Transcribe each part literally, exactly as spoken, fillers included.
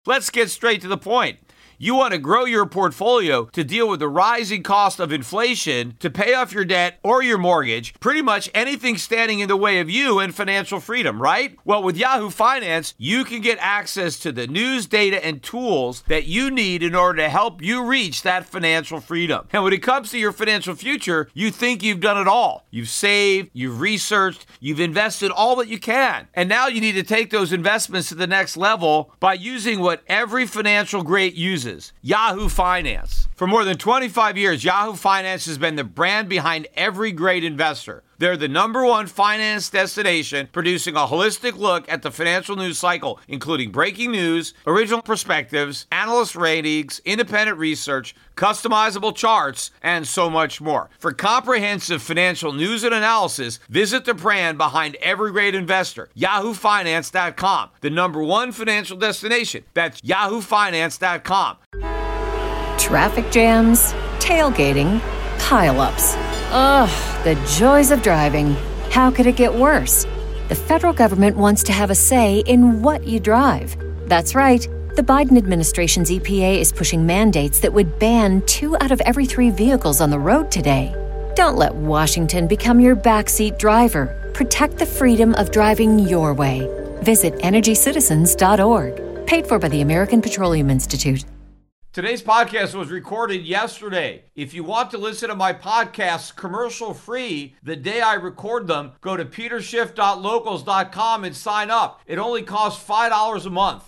Let's get straight to the point. You want to grow your portfolio to deal with the rising cost of inflation, to pay off your debt or your mortgage, pretty much anything standing in the way of you and financial freedom, right? Well, with Yahoo Finance, you can get access to the news, data, and tools that you need in order to help you reach that financial freedom. And when it comes to your financial future, you think you've done it all. You've saved, you've researched, you've invested all that you can. And now you need to take those investments to the next level by using what every financial great uses. Yahoo Finance. For more than twenty-five years, Yahoo Finance has been the brand behind every great investor. They're the number one finance destination, producing a holistic look at the financial news cycle, including breaking news, original perspectives, analyst ratings, independent research, customizable charts, and so much more. For comprehensive financial news and analysis, visit the brand behind every great investor, yahoo finance dot com, the number one financial destination. That's yahoo finance dot com. Traffic jams, tailgating, pileups. Ugh, the joys of driving. How could it get worse? The federal government wants to have a say in what you drive. That's right. The Biden administration's E P A is pushing mandates that would ban two out of every three vehicles on the road today. Don't let Washington become your backseat driver. Protect the freedom of driving your way. Visit energy citizens dot org. Paid for by the American Petroleum Institute. Today's podcast was recorded yesterday. If you want to listen to my podcasts commercial-free the day I record them, go to peter schiff dot locals dot com and sign up. It only costs five dollars a month.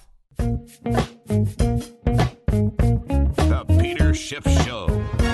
The Peter Schiff Show.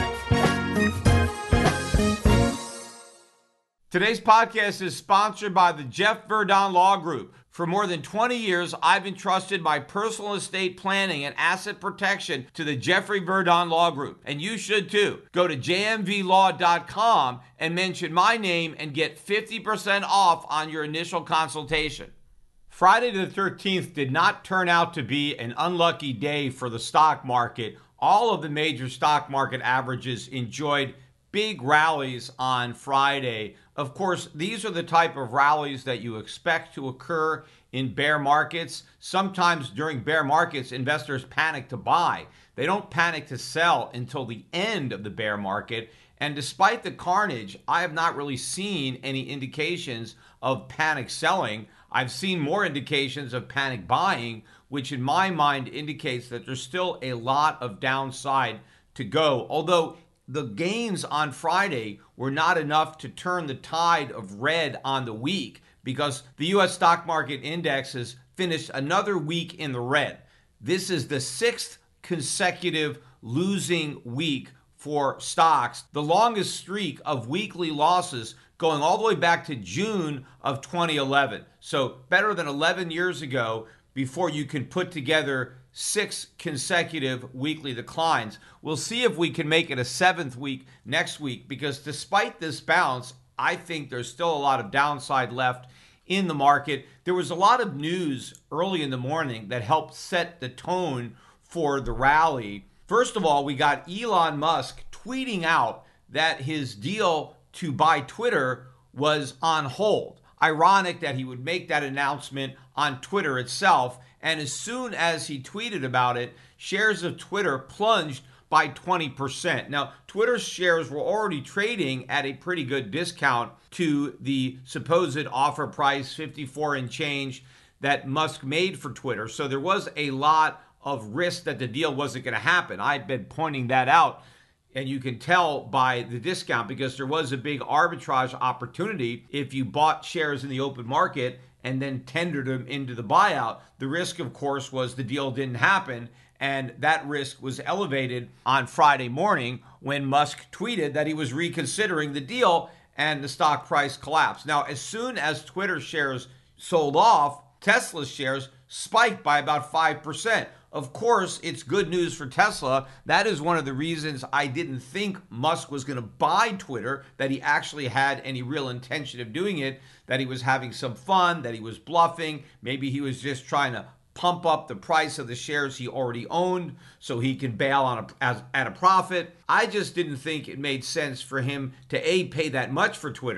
Today's podcast is sponsored by the Jeff Verdon Law Group. For more than twenty years, I've entrusted my personal estate planning and asset protection to the Jeffrey Verdon Law Group, and you should too. Go to j m v law dot com and mention my name and get fifty percent off on your initial consultation. Friday the thirteenth did not turn out to be an unlucky day for the stock market. All of the major stock market averages enjoyed big rallies on Friday. Of course, these are the type of rallies that you expect to occur in bear markets. Sometimes during bear markets, investors panic to buy. They don't panic to sell until the end of the bear market. And despite the carnage, I have not really seen any indications of panic selling. I've seen more indications of panic buying, which in my mind indicates that there's still a lot of downside to go. Although the gains on Friday were not enough to turn the tide of red on the week, because the U S stock market index has finished another week in the red. This is the sixth consecutive losing week for stocks, the longest streak of weekly losses going all the way back to June of twenty eleven. So better than eleven years ago before you can put together six consecutive weekly declines. We'll see if we can make it a seventh week next week, because despite this bounce, I think there's still a lot of downside left in the market. There was a lot of news early in the morning that helped set the tone for the rally. First of all, we got Elon Musk tweeting out that his deal to buy Twitter was on hold. Ironic that he would make that announcement on Twitter itself. And as soon as he tweeted about it, shares of Twitter plunged by twenty percent. Now, Twitter's shares were already trading at a pretty good discount to the supposed offer price, fifty-four and change, that Musk made for Twitter. So there was a lot of risk that the deal wasn't going to happen. I've been pointing that out, and you can tell by the discount, because there was a big arbitrage opportunity if you bought shares in the open market and then tendered them into the buyout. The risk, of course, was the deal didn't happen, and that risk was elevated on Friday morning when Musk tweeted that he was reconsidering the deal, and the stock price collapsed. Now, as soon as Twitter shares sold off, Tesla shares spiked by about five percent. Of course, it's good news for Tesla. That is one of the reasons I didn't think Musk was going to buy Twitter, that he actually had any real intention of doing it, that he was having some fun, that he was bluffing. Maybe he was just trying to pump up the price of the shares he already owned so he can bail on a, as, at a profit. I just didn't think it made sense for him to, A, pay that much for Twitter,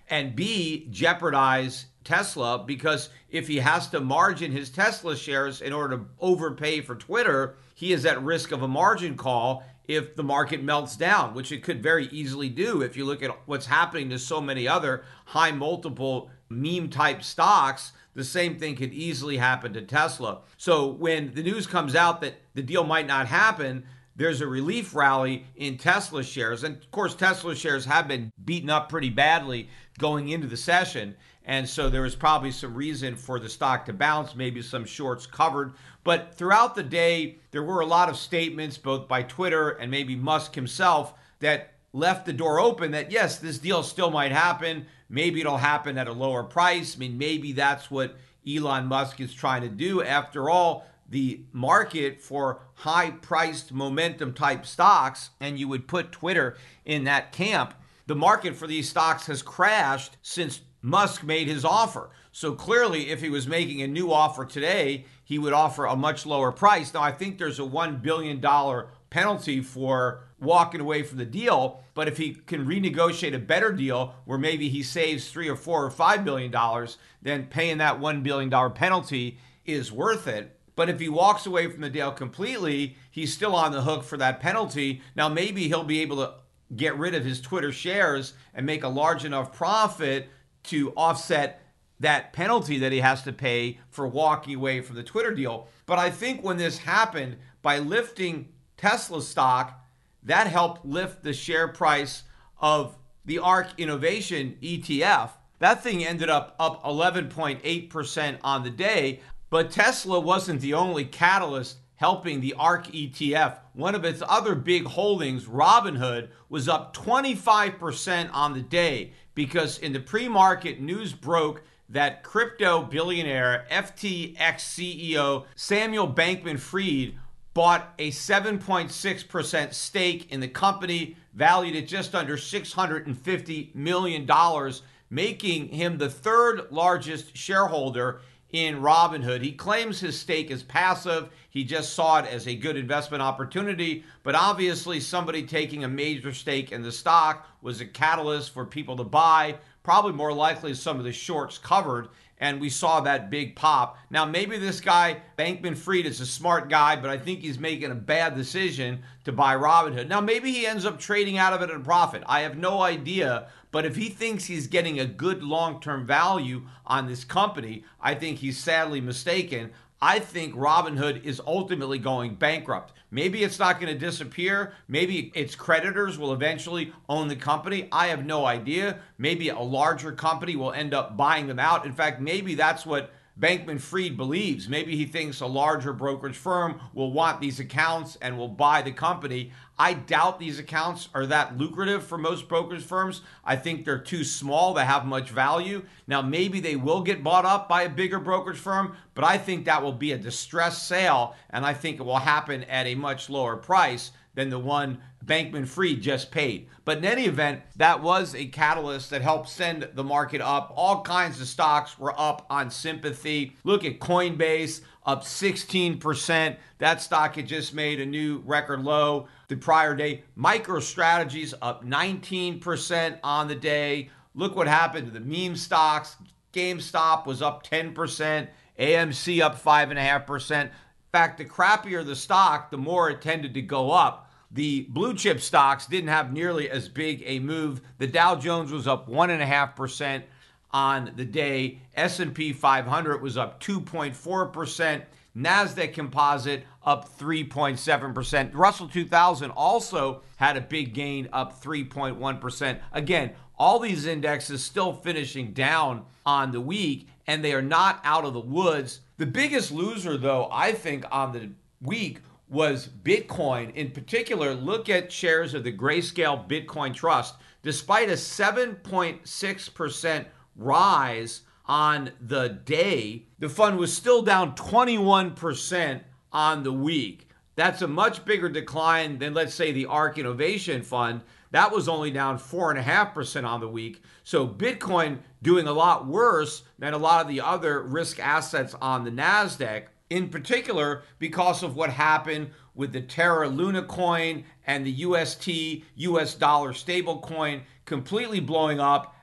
and B, jeopardize Tesla, because if he has to margin his Tesla shares in order to overpay for Twitter, he is at risk of a margin call if the market melts down, which it could very easily do. If you look at what's happening to so many other high multiple meme type stocks, the same thing could easily happen to Tesla. So when the news comes out that the deal might not happen, there's a relief rally in Tesla shares. And of course, Tesla shares have been beaten up pretty badly going into the session. And so there was probably some reason for the stock to bounce, maybe some shorts covered. But throughout the day, there were a lot of statements, both by Twitter and maybe Musk himself, that left the door open that, yes, this deal still might happen. Maybe it'll happen at a lower price. I mean, maybe that's what Elon Musk is trying to do. After all, the market for high-priced momentum-type stocks, and you would put Twitter in that camp, the market for these stocks has crashed since Musk made his offer. So clearly, if he was making a new offer today, he would offer a much lower price. Now, I think there's a one billion dollars penalty for walking away from the deal, but if he can renegotiate a better deal where maybe he saves three or four or five billion dollars, then paying that one billion dollars penalty is worth it. But if he walks away from the deal completely, he's still on the hook for that penalty. Now, maybe he'll be able to get rid of his Twitter shares and make a large enough profit to offset that penalty that he has to pay for walking away from the Twitter deal. But I think when this happened, by lifting Tesla stock, that helped lift the share price of the ARK Innovation E T F. That thing ended up up eleven point eight percent on the day. But Tesla wasn't the only catalyst helping the ARK E T F. One of its other big holdings, Robinhood, was up twenty-five percent on the day because in the pre-market news broke that crypto billionaire F T X C E O Samuel Bankman-Fried bought a seven point six percent stake in the company, valued at just under six hundred fifty million dollars, making him the third largest shareholder in Robinhood. He claims his stake is passive. He just saw it as a good investment opportunity. But obviously, somebody taking a major stake in the stock was a catalyst for people to buy. Probably more likely some of the shorts covered. And we saw that big pop. Now, maybe this guy, Bankman-Fried, is a smart guy, but I think he's making a bad decision to buy Robinhood. Now, maybe he ends up trading out of it at a profit. I have no idea. But if he thinks he's getting a good long-term value on this company, I think he's sadly mistaken. I think Robinhood is ultimately going bankrupt. Maybe it's not going to disappear. Maybe its creditors will eventually own the company. I have no idea. Maybe a larger company will end up buying them out. In fact, maybe that's what Bankman-Fried believes. Maybe he thinks a larger brokerage firm will want these accounts and will buy the company. I doubt these accounts are that lucrative for most brokerage firms. I think they're too small to have much value. Now, maybe they will get bought up by a bigger brokerage firm, but I think that will be a distressed sale, and I think it will happen at a much lower price than the one Bankman-Fried just paid. But in any event, that was a catalyst that helped send the market up. All kinds of stocks were up on sympathy. Look at Coinbase, up sixteen percent. That stock had just made a new record low the prior day. MicroStrategies up nineteen percent on the day. Look what happened to the meme stocks. GameStop was up ten percent. A M C up five point five percent. In fact, the crappier the stock, the more it tended to go up. The blue chip stocks didn't have nearly as big a move. The Dow Jones was up one point five percent on the day. S and P five hundred was up two point four percent. NASDAQ Composite up three point seven percent. Russell two thousand also had a big gain, up three point one percent. Again, all these indexes still finishing down on the week, and they are not out of the woods. The biggest loser, though, I think, on the week was Bitcoin. In particular, look at shares of the Grayscale Bitcoin Trust. Despite a seven point six percent rise on the day, the fund was still down twenty-one percent on the week. That's a much bigger decline than, let's say, the ARK Innovation Fund. That was only down four point five percent on the week. So Bitcoin doing a lot worse than a lot of the other risk assets on the NASDAQ, in particular because of what happened with the Terra Luna coin and the U S T, U S dollar stable coin completely blowing up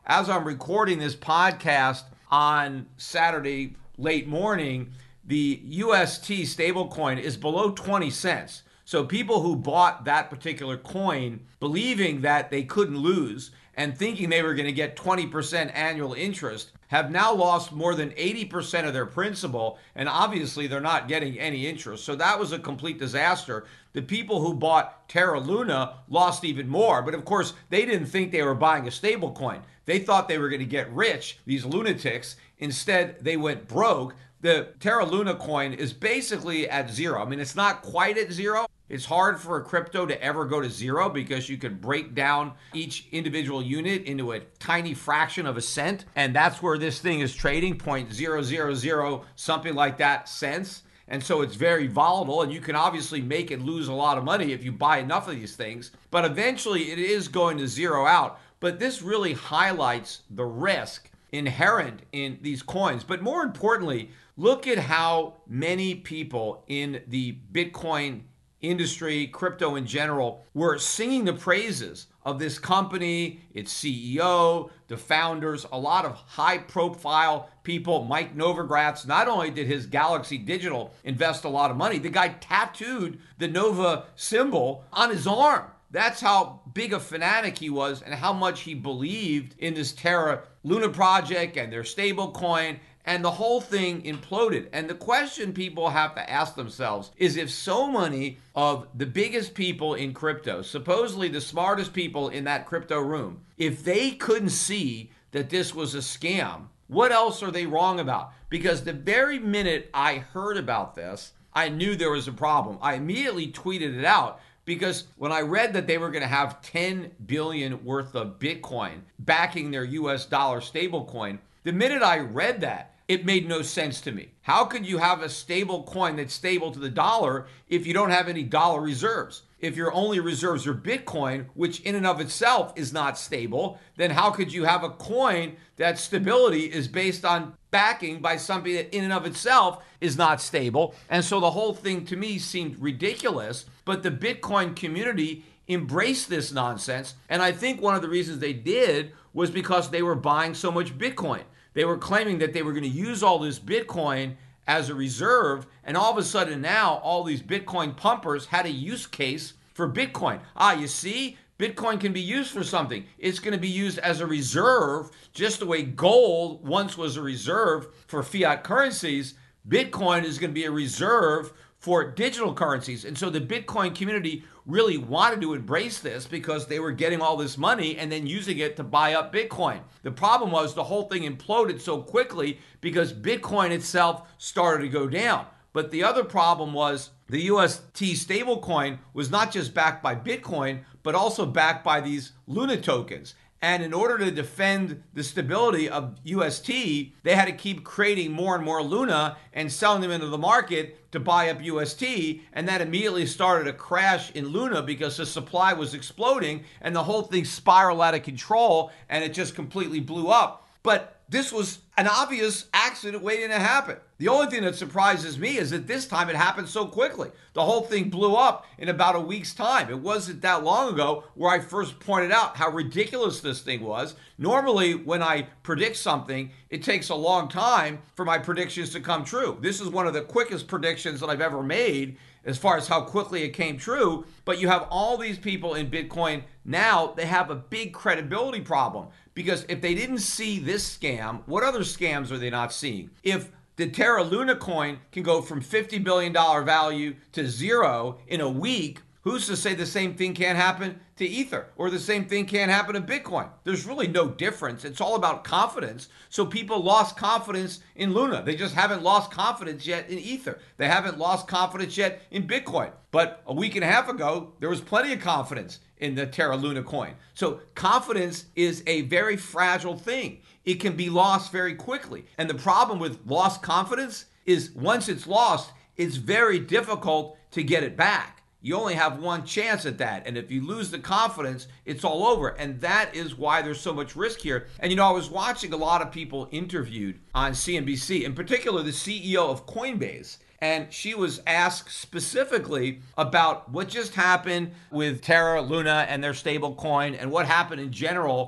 as I'm recording this podcast on Saturday late morning, the U S T stablecoin is below twenty cents. So people who bought that particular coin believing that they couldn't lose and thinking they were going to get twenty percent annual interest have now lost more than eighty percent of their principal, and obviously they're not getting any interest. So that was a complete disaster. The people who bought Terra Luna lost even more, but of course they didn't think they were buying a stable coin. They thought they were going to get rich, these lunatics. Instead, they went broke. The Terra Luna coin is basically at zero. I mean, it's not quite at zero. It's hard for a crypto to ever go to zero because you can break down each individual unit into a tiny fraction of a cent. And that's where this thing is trading, zero point zero zero zero, something like that, cents. And so it's very volatile, and you can obviously make it lose a lot of money if you buy enough of these things. But eventually it is going to zero out. But this really highlights the risk inherent in these coins. But more importantly, look at how many people in the Bitcoin industry, crypto in general, were singing the praises of this company, its C E O, the founders, a lot of high profile people. Mike Novogratz, not only did his Galaxy Digital invest a lot of money, the guy tattooed the Nova symbol on his arm. That's how big a fanatic he was and how much he believed in this Terra Luna project and their stable coin. And the whole thing imploded. And the question people have to ask themselves is, if so many of the biggest people in crypto, supposedly the smartest people in that crypto room, if they couldn't see that this was a scam, what else are they wrong about? Because the very minute I heard about this, I knew there was a problem. I immediately tweeted it out, because when I read that they were going to have ten billion dollars worth of Bitcoin backing their U S dollar stablecoin, the minute I read that, it made no sense to me. How could you have a stable coin that's stable to the dollar if you don't have any dollar reserves? If your only reserves are Bitcoin, which in and of itself is not stable, then how could you have a coin that stability is based on backing by something that in and of itself is not stable? And so the whole thing to me seemed ridiculous, but the Bitcoin community embraced this nonsense. And I think one of the reasons they did was because they were buying so much Bitcoin. They were claiming that they were going to use all this Bitcoin as a reserve, and all of a sudden now all these Bitcoin pumpers had a use case for Bitcoin. Ah, you see, Bitcoin can be used for something. It's going to be used as a reserve, just the way gold once was a reserve for fiat currencies. Bitcoin is going to be a reserve for digital currencies. And so the Bitcoin community really wanted to embrace this because they were getting all this money and then using it to buy up Bitcoin. The problem was the whole thing imploded so quickly because Bitcoin itself started to go down. But the other problem was the U S T stablecoin was not just backed by Bitcoin, but also backed by these Luna tokens. And in order to defend the stability of U S T, they had to keep creating more and more Luna and selling them into the market to buy up U S T. And that immediately started a crash in Luna because the supply was exploding and the whole thing spiraled out of control and it just completely blew up. But this was an obvious accident waiting to happen. The only thing that surprises me is that this time it happened so quickly. The whole thing blew up in about a week's time. It wasn't that long ago where I first pointed out how ridiculous this thing was. Normally, when I predict something, it takes a long time for my predictions to come true. This is one of the quickest predictions that I've ever made as far as how quickly it came true. But you have all these people in Bitcoin now, they have a big credibility problem. Because if they didn't see this scam, what other scams are they not seeing? If the Terra Luna coin can go from fifty billion dollars value to zero in a week, who's to say the same thing can't happen to Ether or the same thing can't happen to Bitcoin? There's really no difference. It's all about confidence. So people lost confidence in Luna. They just haven't lost confidence yet in Ether. They haven't lost confidence yet in Bitcoin. But a week and a half ago, there was plenty of confidence in the Terra Luna coin. So confidence is a very fragile thing. It can be lost very quickly. And the problem with lost confidence is once it's lost, it's very difficult to get it back. You only have one chance at that. And if you lose the confidence, it's all over. And that is why there's so much risk here. And, you know, I was watching a lot of people interviewed on C N B C, in particular the C E O of Coinbase. And she was asked specifically about what just happened with Terra Luna and their stable coin and what happened in general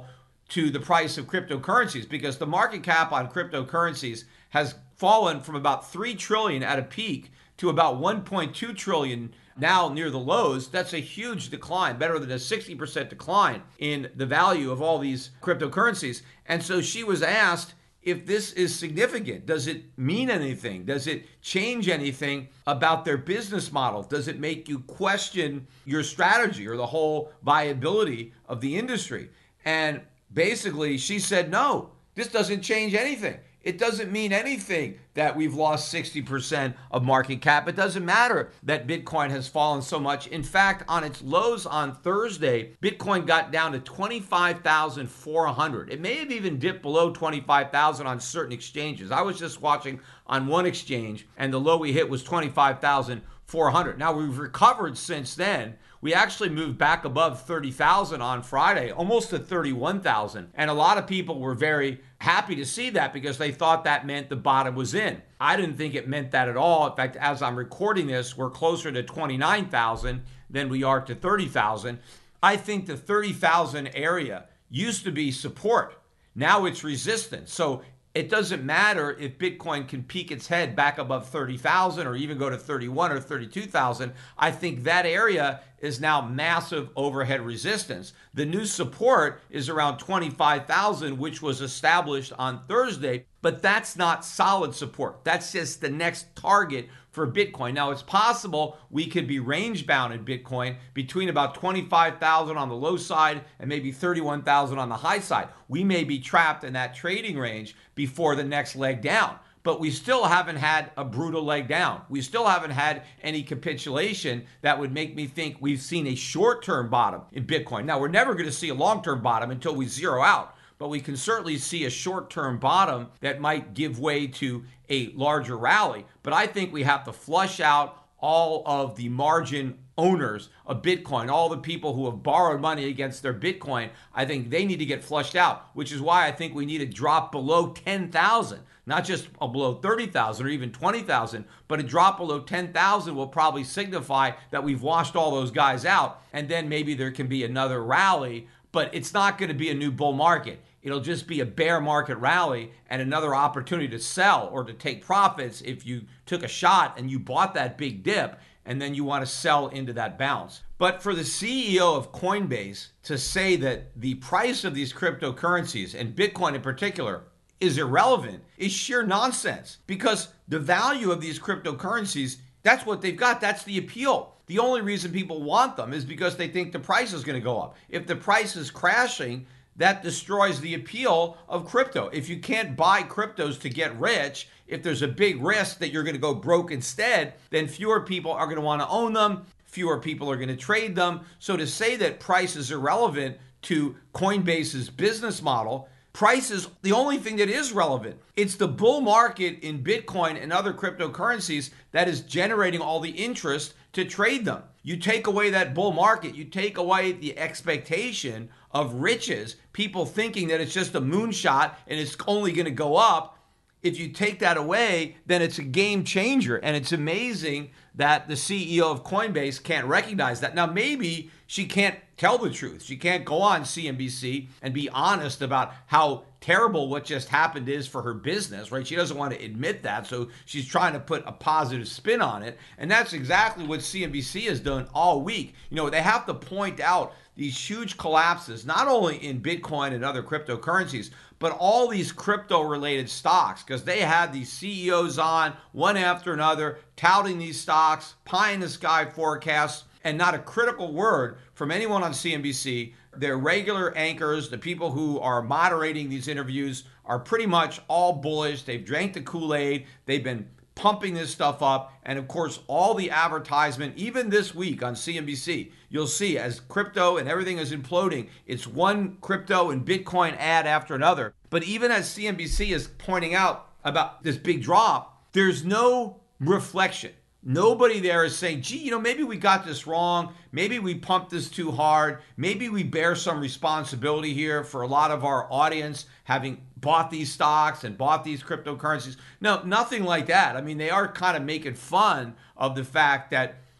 to the price of cryptocurrencies, because the market cap on cryptocurrencies has fallen from about three trillion at a peak to about one point two trillion now near the lows. That's a huge decline, better than a sixty percent decline in the value of all these cryptocurrencies. And so she was asked if this is significant. Does it mean anything? Does it change anything about their business model? Does it make you question your strategy or the whole viability of the industry? And basically she said, no, this doesn't change anything. It doesn't mean anything that we've lost sixty percent of market cap. It doesn't matter that Bitcoin has fallen so much. In fact, on its lows on Thursday, Bitcoin got down to twenty-five thousand four hundred. It may have even dipped below twenty-five thousand on certain exchanges. I was just watching on one exchange, and the low we hit was twenty-five thousand four hundred. Now, we've recovered since then. We actually moved back above thirty thousand on Friday, almost to thirty-one thousand. And a lot of people were very happy to see that because they thought that meant the bottom was in. I didn't think it meant that at all. In fact, as I'm recording this, we're closer to twenty-nine thousand than we are to thirty thousand. I think the thirty thousand area used to be support. Now it's resistance. So it doesn't matter if Bitcoin can peek its head back above thirty thousand or even go to thirty-one or thirty-two thousand. I think that area is now massive overhead resistance. The new support is around twenty-five thousand, which was established on Thursday, but that's not solid support. That's just the next target for Bitcoin. Now, it's possible we could be range bound in Bitcoin between about twenty-five thousand on the low side and maybe thirty-one thousand on the high side. We may be trapped in that trading range before the next leg down. But we still haven't had a brutal leg down. We still haven't had any capitulation that would make me think we've seen a short-term bottom in Bitcoin. Now, we're never going to see a long-term bottom until we zero out, but we can certainly see a short-term bottom that might give way to a larger rally. But I think we have to flush out all of the margin owners of Bitcoin, all the people who have borrowed money against their Bitcoin. I think they need to get flushed out, which is why I think we need to drop below ten thousand. Not just below thirty thousand or even twenty thousand, but a drop below ten thousand will probably signify that we've washed all those guys out, and then maybe there can be another rally, but it's not going to be a new bull market. It'll just be a bear market rally and another opportunity to sell or to take profits if you took a shot and you bought that big dip and then you want to sell into that bounce. But for the C E O of Coinbase to say that the price of these cryptocurrencies, and Bitcoin in particular, is irrelevant is sheer nonsense, because the value of these cryptocurrencies, that's what they've got. That's the appeal. The only reason people want them is because they think the price is going to go up. If the price is crashing, that destroys the appeal of crypto. If you can't buy cryptos to get rich, if there's a big risk that you're going to go broke instead, then fewer people are going to want to own them. Fewer people are going to trade them. So to say that price is irrelevant to Coinbase's business model, price is the only thing that is relevant. It's the bull market in Bitcoin and other cryptocurrencies that is generating all the interest to trade them. You take away that bull market, you take away the expectation of riches, people thinking that it's just a moonshot and it's only going to go up. If you take that away, then it's a game changer. And it's amazing that the C E O of Coinbase can't recognize that. Now, maybe she can't tell the truth. She can't go on C N B C and be honest about how terrible what just happened is for her business, right? She doesn't want to admit that, so she's trying to put a positive spin on it. And that's exactly what C N B C has done all week. You know, they have to point out these huge collapses, not only in Bitcoin and other cryptocurrencies, but all these crypto-related stocks, because they had these C E Os on one after another, touting these stocks, pie-in-the-sky forecasts, and not a critical word from anyone on C N B C. Their regular anchors, the people who are moderating these interviews, are pretty much all bullish. They've drank the Kool-Aid. They've been pumping this stuff up. And of course, all the advertisement, even this week on C N B C, you'll see as crypto and everything is imploding, it's one crypto and Bitcoin ad after another. But even as C N B C is pointing out about this big drop, there's no reflection. Nobody there is saying, gee, you know, maybe we got this wrong. Maybe we pumped this too hard. Maybe we bear some responsibility here for a lot of our audience having bought these stocks and bought these cryptocurrencies. No, nothing like that. I mean, they are kind of making fun of the fact that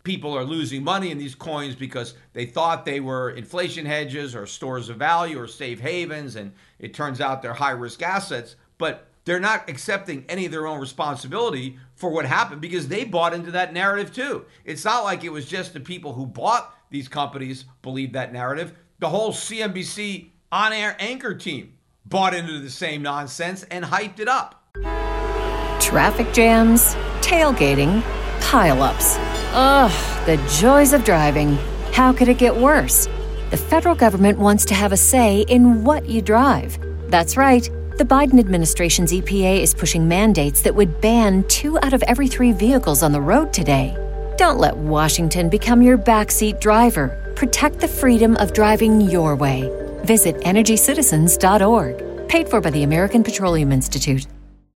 people are losing money in these coins because they thought they were inflation hedges or stores of value or safe havens, and it turns out they're high-risk assets. But they're not accepting any of their own responsibility for what happened because they bought into that narrative too. It's not like it was just the people who bought these companies believed that narrative. The whole C N B C on-air anchor team bought into the same nonsense and hyped it up. Traffic jams, tailgating, pileups. Ugh, the joys of driving. How could it get worse? The federal government wants to have a say in what you drive. That's right. The Biden administration's E P A is pushing mandates that would ban two out of every three vehicles on the road today. Don't let Washington become your backseat driver. Protect the freedom of driving your way. Visit energy citizens dot org. Paid for by the American Petroleum Institute.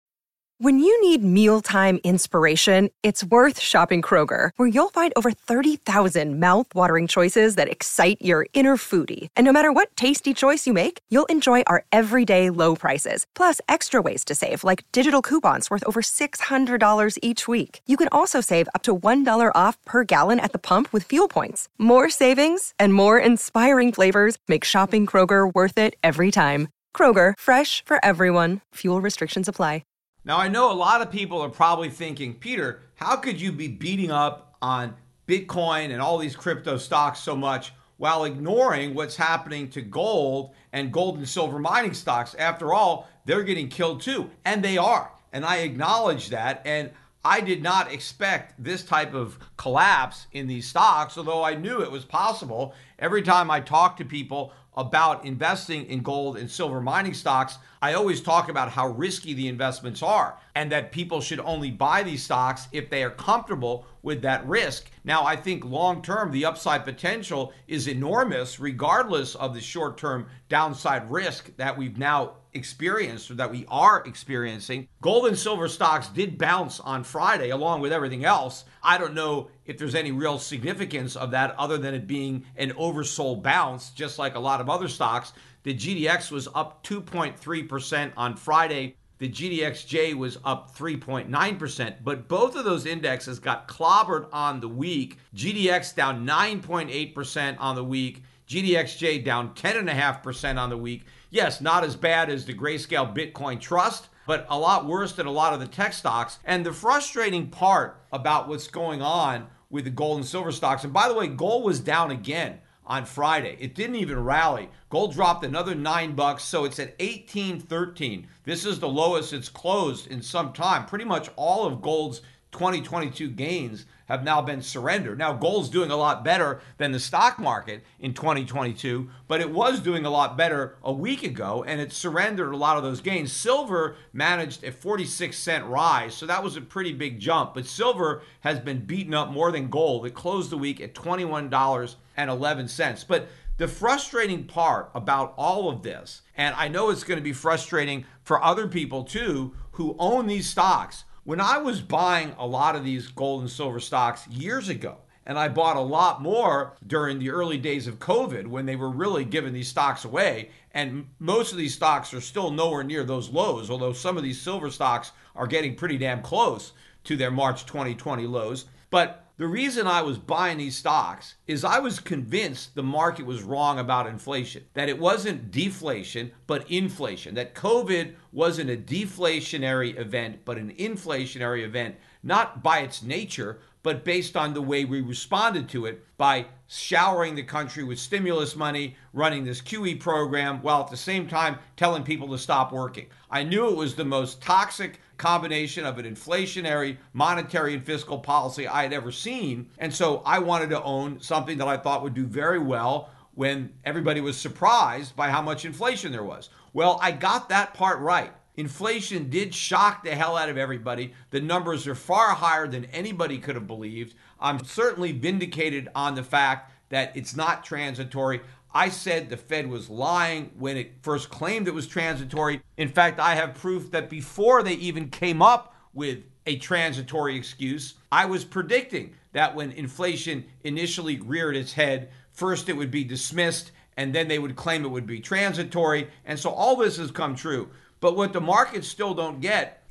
When you need mealtime inspiration, it's worth shopping Kroger, where you'll find over thirty thousand mouth-watering choices that excite your inner foodie. And no matter what tasty choice you make, you'll enjoy our everyday low prices, plus extra ways to save, like digital coupons worth over six hundred dollars each week. You can also save up to one dollar off per gallon at the pump with fuel points. More savings and more inspiring flavors make shopping Kroger worth it every time. Kroger, fresh for everyone. Fuel restrictions apply. Now, I know a lot of people are probably thinking, Peter, how could you be beating up on Bitcoin and all these crypto stocks so much while ignoring what's happening to gold and gold and silver mining stocks? After all, they're getting killed too, and they are. And I acknowledge that. And I did not expect this type of collapse in these stocks, although I knew it was possible. Every time I talk to people about investing in gold and silver mining stocks, I always talk about how risky the investments are and that people should only buy these stocks if they are comfortable with that risk. Now, I think long-term, the upside potential is enormous, regardless of the short-term downside risk that we've now experienced or that we are experiencing. Gold and silver stocks did bounce on Friday along with everything else. I don't know if there's any real significance of that other than it being an oversold bounce, just like a lot of other stocks. The G D X was up two point three percent on Friday. The G D X J was up three point nine percent, but both of those indexes got clobbered on the week. G D X down nine point eight percent on the week. G D X J down ten point five percent on the week. Yes, not as bad as the Grayscale Bitcoin Trust, but a lot worse than a lot of the tech stocks. And the frustrating part about what's going on with the gold and silver stocks, and by the way, gold was down again on Friday. It didn't even rally. Gold dropped another nine bucks, so it's at eighteen thirteen. This is the lowest it's closed in some time. Pretty much all of gold's twenty twenty-two gains have now been surrendered. Now, gold's doing a lot better than the stock market in twenty twenty-two, but it was doing a lot better a week ago, and it surrendered a lot of those gains. Silver managed a forty-six cent rise, so that was a pretty big jump, but silver has been beaten up more than gold. It closed the week at twenty-one dollars and eleven cents. But the frustrating part about all of this, and I know it's going to be frustrating for other people too who own these stocks. When I was buying a lot of these gold and silver stocks years ago, and I bought a lot more during the early days of COVID when they were really giving these stocks away, and most of these stocks are still nowhere near those lows, although some of these silver stocks are getting pretty damn close to their March twenty twenty lows. But the reason I was buying these stocks is I was convinced the market was wrong about inflation, that it wasn't deflation, but inflation, that COVID wasn't a deflationary event, but an inflationary event, not by its nature, but based on the way we responded to it by showering the country with stimulus money, running this Q E program, while at the same time telling people to stop working. I knew it was the most toxic combination of an inflationary monetary and fiscal policy I had ever seen. And so I wanted to own something that I thought would do very well when everybody was surprised by how much inflation there was. Well, I got that part right. Inflation did shock the hell out of everybody. The numbers are far higher than anybody could have believed. I'm certainly vindicated on the fact that it's not transitory. I said the Fed was lying when it first claimed it was transitory. In fact, I have proof that before they even came up with a transitory excuse, I was predicting that when inflation initially reared its head, first it would be dismissed, and then they would claim it would be transitory. And so all this has come true. But what the markets still don't get is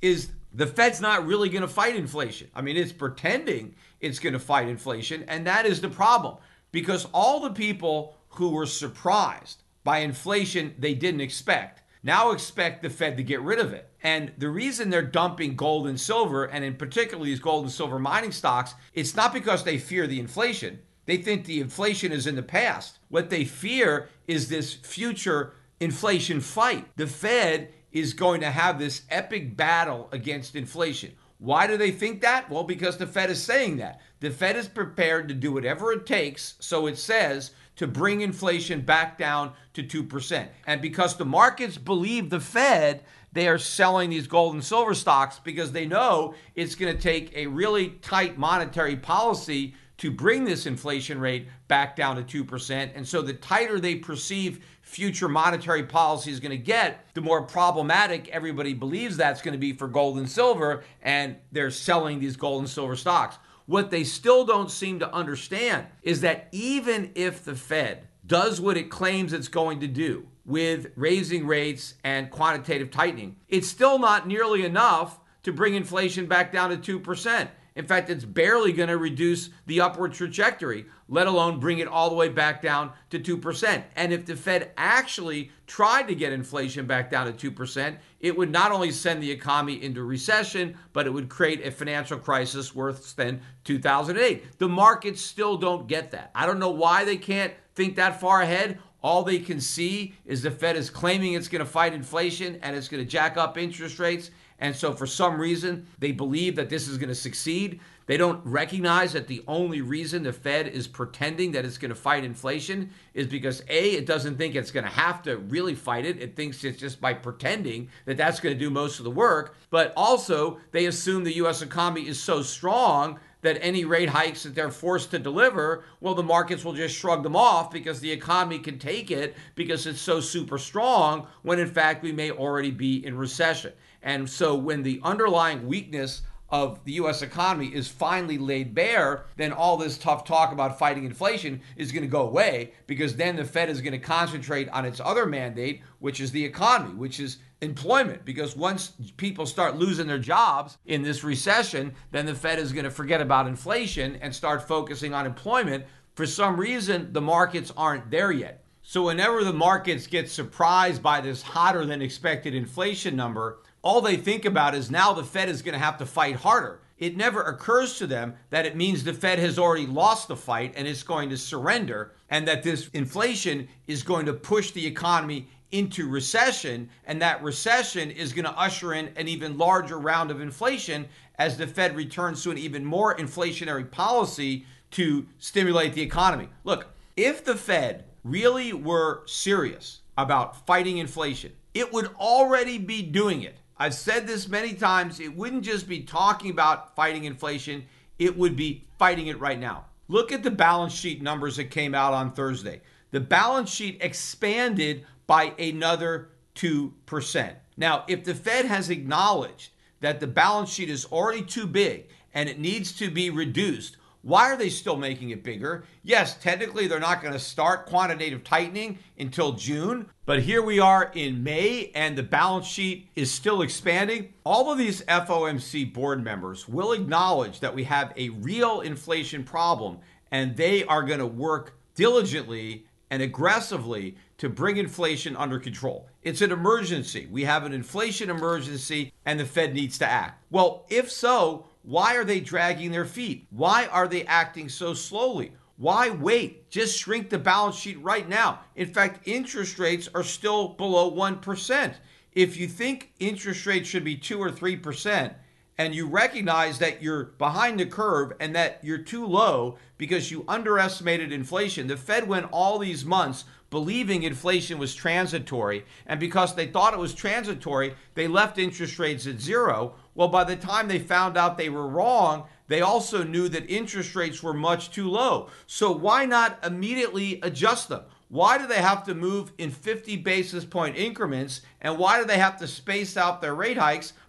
The Fed's not really going to fight inflation. I mean, it's pretending it's going to fight inflation, and that is the problem, because all the people who were surprised by inflation they didn't expect now expect the Fed to get rid of it. And the reason they're dumping gold and silver, and in particular these gold and silver mining stocks, it's not because they fear the inflation. They think the inflation is in the past. What they fear is this future inflation fight. The Fed is going to have this epic battle against inflation. Why do they think that? Well, because the Fed is saying that. The Fed is prepared to do whatever it takes, so it says, to bring inflation back down to two percent. And because the markets believe the Fed, they are selling these gold and silver stocks because they know it's going to take a really tight monetary policy to bring this inflation rate back down to two percent. And so the tighter they perceive future monetary policy is going to get, the more problematic everybody believes that's going to be for gold and silver, and they're selling these gold and silver stocks. What they still don't seem to understand is that even if the Fed does what it claims it's going to do with raising rates and quantitative tightening, it's still not nearly enough to bring inflation back down to two percent. In fact, it's barely going to reduce the upward trajectory, let alone bring it all the way back down to two percent. And if the Fed actually tried to get inflation back down to two percent, it would not only send the economy into recession, but it would create a financial crisis worse than two thousand eight. The markets still don't get that. I don't know why they can't think that far ahead. All they can see is the Fed is claiming it's going to fight inflation and it's going to jack up interest rates. And so for some reason, they believe that this is going to succeed. They don't recognize that the only reason the Fed is pretending that it's going to fight inflation is because, A, it doesn't think it's going to have to really fight it. It thinks it's just by pretending that that's going to do most of the work. But also, they assume the U S economy is so strong that any rate hikes that they're forced to deliver, well, the markets will just shrug them off because the economy can take it because it's so super strong, when in fact we may already be in recession. And so when the underlying weakness of the U S economy is finally laid bare, then all this tough talk about fighting inflation is going to go away, because then the Fed is going to concentrate on its other mandate, which is the economy, which is employment. Because once people start losing their jobs in this recession, then the Fed is going to forget about inflation and start focusing on employment. For some reason, the markets aren't there yet. So whenever the markets get surprised by this hotter than expected inflation number, all they think about is now the Fed is going to have to fight harder. It never occurs to them that it means the Fed has already lost the fight and it's going to surrender, and that this inflation is going to push the economy into recession, and that recession is going to usher in an even larger round of inflation as the Fed returns to an even more inflationary policy to stimulate the economy. Look, if the Fed really were serious about fighting inflation, it would already be doing it. I've said this many times. It wouldn't just be talking about fighting inflation. It would be fighting it right now. Look at the balance sheet numbers that came out on Thursday. The balance sheet expanded by another two percent. Now, if the Fed has acknowledged that the balance sheet is already too big and it needs to be reduced, why are they still making it bigger? Yes, technically they're not going to start quantitative tightening until June, but here we are in May and the balance sheet is still expanding. All of these F O M C board members will acknowledge that we have a real inflation problem, and they are going to work diligently and aggressively to bring inflation under control. It's an emergency. We have an inflation emergency and the Fed needs to act. Well, if so, why are they dragging their feet? Why are they acting so slowly? Why wait? Just shrink the balance sheet right now. In fact, interest rates are still below one percent. If you think interest rates should be two or three percent, and you recognize that you're behind the curve and that you're too low because you underestimated inflation, the Fed went all these months believing inflation was transitory, and because they thought it was transitory, they left interest rates at zero. Well, by the time they found out they were wrong, they also knew that interest rates were much too low. So why not immediately adjust them? Why do they have to move in fifty basis point increments? And why do they have to space out their rate hikes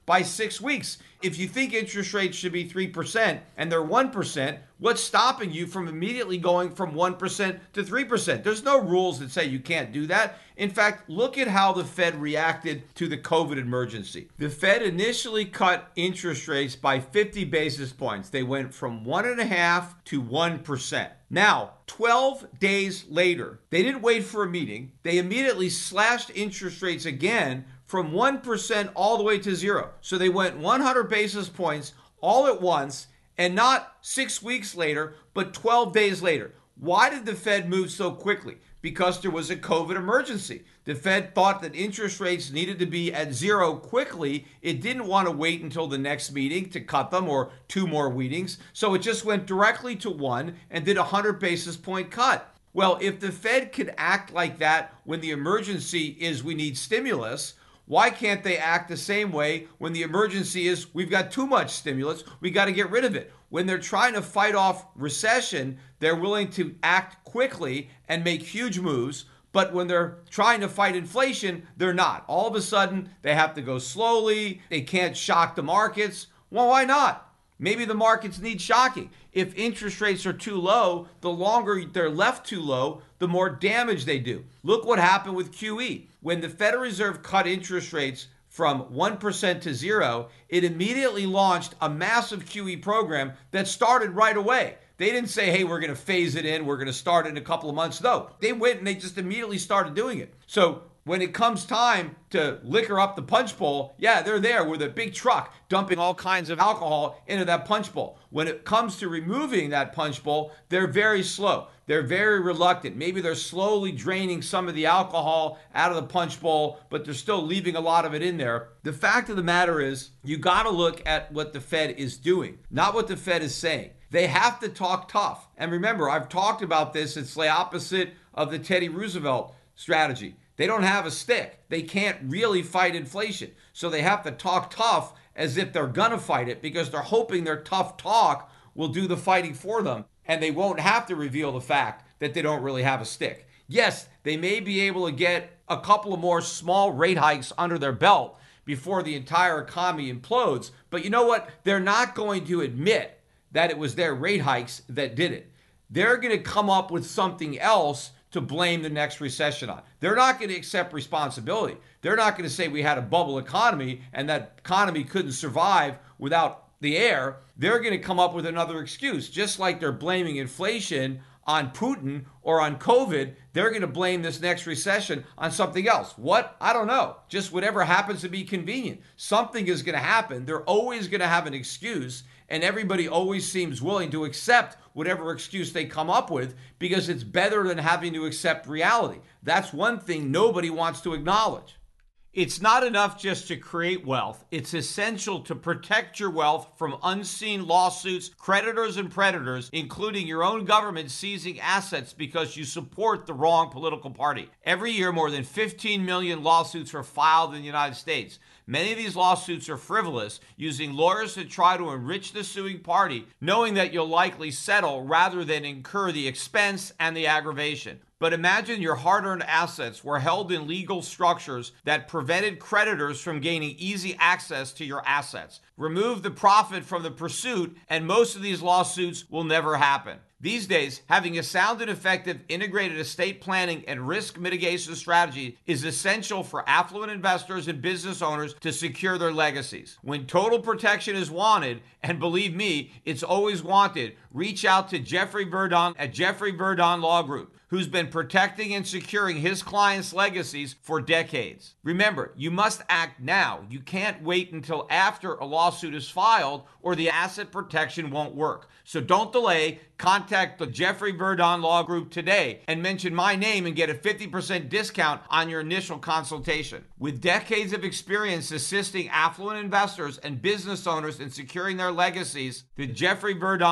by six weeks. If you think interest rates should be three percent and they're one percent, what's stopping you from immediately going from one percent to three percent? There's no rules that say you can't do that. In fact, look at how the Fed reacted to the COVID emergency. The Fed initially cut interest rates by fifty basis points. They went from one point five to one percent. Now, twelve days later, they didn't wait for a meeting. They immediately slashed interest rates again from one percent all the way to zero. So they went one hundred basis points all at once, and not six weeks later, but twelve days later. Why did the Fed move so quickly? Because there was a COVID emergency. The Fed thought that interest rates needed to be at zero quickly. It didn't want to wait until the next meeting to cut them or two more meetings. So it just went directly to one and did a one hundred basis point cut. Well, if the Fed could act like that when the emergency is we need stimulus, why can't they act the same way when the emergency is we've got too much stimulus, we got to get rid of it? When they're trying to fight off recession, they're willing to act quickly and make huge moves. But when they're trying to fight inflation, they're not. All of a sudden, they have to go slowly. They can't shock the markets. Well, why not? Maybe the markets need shocking. If interest rates are too low, the longer they're left too low, the more damage they do. Look what happened with Q E. When the Federal Reserve cut interest rates from one percent to zero, it immediately launched a massive Q E program that started right away. They didn't say, hey, we're going to phase it in. We're going to start it in a couple of months. No, they went and they just immediately started doing it. So when it comes time to liquor up the punch bowl, yeah, they're there with a big truck dumping all kinds of alcohol into that punch bowl. When it comes to removing that punch bowl, they're very slow. They're very reluctant. Maybe they're slowly draining some of the alcohol out of the punch bowl, but they're still leaving a lot of it in there. The fact of the matter is, you got to look at what the Fed is doing, not what the Fed is saying. They have to talk tough. And remember, I've talked about this. It's the opposite of the Teddy Roosevelt strategy. They don't have a stick. They can't really fight inflation. So they have to talk tough as if they're going to fight it because they're hoping their tough talk will do the fighting for them. And they won't have to reveal the fact that they don't really have a stick. Yes, they may be able to get a couple of more small rate hikes under their belt before the entire economy implodes. But you know what? They're not going to admit that it was their rate hikes that did it. They're going to come up with something else to blame the next recession on. They're not going to accept responsibility. They're not going to say we had a bubble economy and that economy couldn't survive without the air. They're going to come up with another excuse. Just like they're blaming inflation on Putin or on COVID, they're going to blame this next recession on something else. What? I don't know. Just whatever happens to be convenient. Something is going to happen. They're always going to have an excuse, and everybody always seems willing to accept whatever excuse they come up with because it's better than having to accept reality. That's one thing nobody wants to acknowledge. It's not enough just to create wealth. It's essential to protect your wealth from unseen lawsuits, creditors, and predators, including your own government seizing assets because you support the wrong political party. Every year, more than fifteen million lawsuits are filed in the United States. Many of these lawsuits are frivolous, using lawyers to try to enrich the suing party, knowing that you'll likely settle rather than incur the expense and the aggravation. But imagine your hard-earned assets were held in legal structures that prevented creditors from gaining easy access to your assets. Remove the profit from the pursuit, and most of these lawsuits will never happen. These days, having a sound and effective integrated estate planning and risk mitigation strategy is essential for affluent investors and business owners to secure their legacies. When total protection is wanted, and believe me, it's always wanted, reach out to Jeffrey Verdon at Jeffrey Verdon Law Group, who's been protecting and securing his clients' legacies for decades. Remember, you must act now. You can't wait until after a lawsuit is filed or the asset protection won't work. So don't delay. Contact the Jeffrey Verdon Law Group today and mention my name and get a fifty percent discount on your initial consultation. With decades of experience assisting affluent investors and business owners in securing their legacies, the Jeffrey Verdon Law Group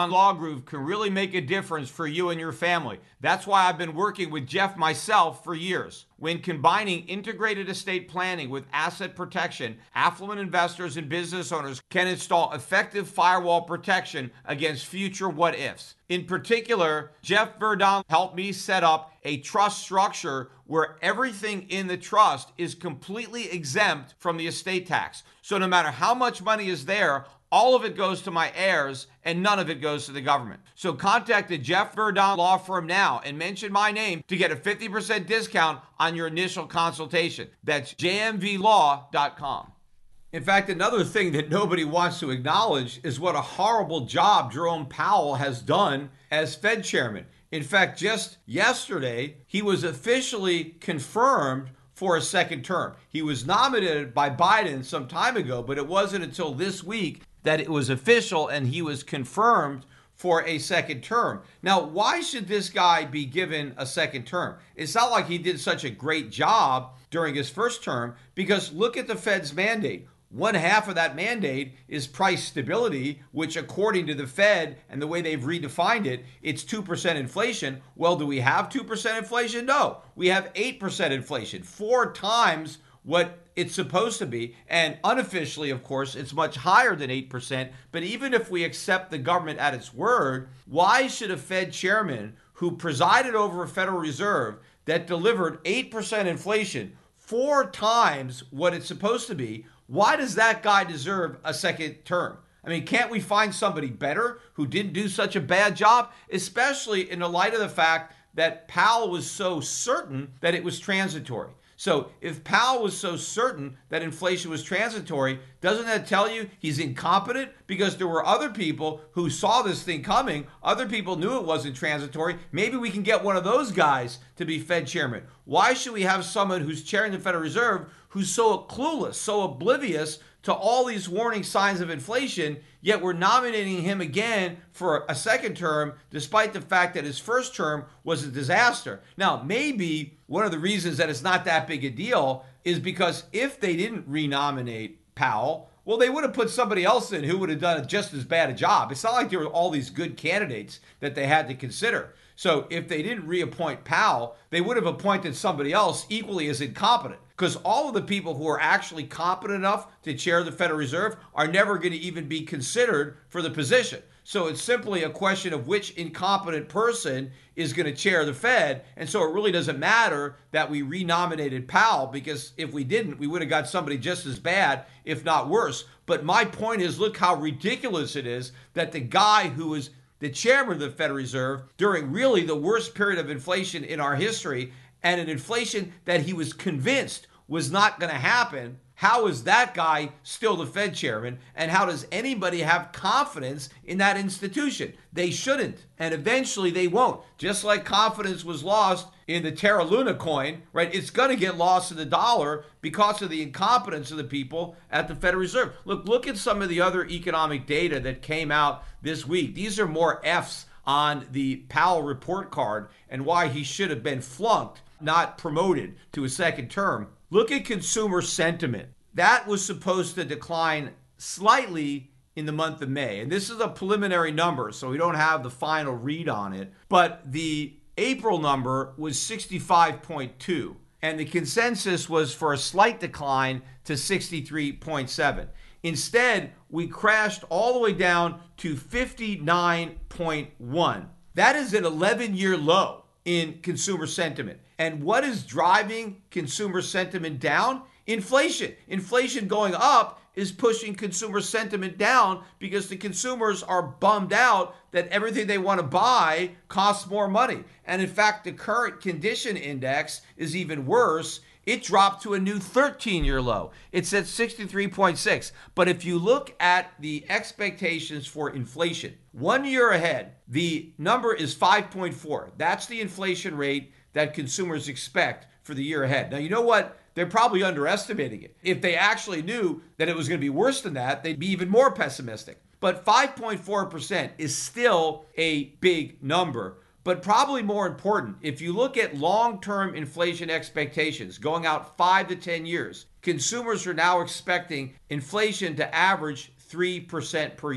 Group can really make a difference for you and your family. That's why I've been working with Jeff myself for years. When combining integrated estate planning with asset protection, affluent investors and business owners can install effective firewall protection against future what-ifs. In particular, Jeff Verdon helped me set up a trust structure where everything in the trust is completely exempt from the estate tax. So no matter how much money is there, all of it goes to my heirs and none of it goes to the government. So contact the Jeff Verdon Law Firm now and mention my name to get a fifty percent discount on your initial consultation. That's j m v law dot com. In fact, another thing that nobody wants to acknowledge is what a horrible job Jerome Powell has done as Fed chairman. In fact, just yesterday, he was officially confirmed for a second term. He was nominated by Biden some time ago, but it wasn't until this week that it was official and he was confirmed for a second term. Now, why should this guy be given a second term? It's not like he did such a great job during his first term, because look at the Fed's mandate. One half of that mandate is price stability, which according to the Fed and the way they've redefined it, it's two percent inflation. Well, do we have two percent inflation? No, we have eight percent inflation, four times what it's supposed to be. And unofficially, of course, it's much higher than eight percent. But even if we accept the government at its word, why should a Fed chairman who presided over a Federal Reserve that delivered eight percent inflation, four times what it's supposed to be, why does that guy deserve a second term? I mean, can't we find somebody better who didn't do such a bad job, especially in the light of the fact that Powell was so certain that it was transitory? So if Powell was so certain that inflation was transitory, doesn't that tell you he's incompetent? Because there were other people who saw this thing coming. Other people knew it wasn't transitory. Maybe we can get one of those guys to be Fed chairman. Why should we have someone who's chairing the Federal Reserve who's so clueless, so oblivious to all these warning signs of inflation, yet we're nominating him again for a second term, despite the fact that his first term was a disaster? Now, maybe one of the reasons that it's not that big a deal is because if they didn't renominate Powell, well, they would have put somebody else in who would have done just as bad a job. It's not like there were all these good candidates that they had to consider. So if they didn't reappoint Powell, they would have appointed somebody else equally as incompetent, because all of the people who are actually competent enough to chair the Federal Reserve are never going to even be considered for the position. So it's simply a question of which incompetent person is going to chair the Fed. And so it really doesn't matter that we renominated Powell, because if we didn't, we would have got somebody just as bad, if not worse. But my point is, look how ridiculous it is that the guy who was the chairman of the Federal Reserve during really the worst period of inflation in our history, and an inflation that he was convinced was not going to happen, how is that guy still the Fed chairman? And how does anybody have confidence in that institution? They shouldn't, and eventually they won't. Just like confidence was lost in the Terra Luna coin, right? It's going to get lost in the dollar because of the incompetence of the people at the Federal Reserve. Look, look at some of the other economic data that came out this week. These are more F's on the Powell report card and why he should have been flunked, not promoted to a second term. Look at consumer sentiment. That was supposed to decline slightly in the month of May. And this is a preliminary number, so we don't have the final read on it. But the April number was sixty-five point two, and the consensus was for a slight decline to sixty-three point seven. Instead, we crashed all the way down to fifty-nine point one. That is an eleven-year low in consumer sentiment. And what is driving consumer sentiment down? Inflation. Inflation going up is pushing consumer sentiment down because the consumers are bummed out that everything they want to buy costs more money. And in fact, the current condition index is even worse. It dropped to a new thirteen-year low. It's at sixty-three point six. But if you look at the expectations for inflation, one year ahead, the number is five point four. That's the inflation rate that consumers expect for the year ahead. Now, you know what? They're probably underestimating it. If they actually knew that it was going to be worse than that, they'd be even more pessimistic. But five point four percent is still a big number. But probably more important, if you look at long-term inflation expectations going out five to ten years, consumers are now expecting inflation to average three percent per year.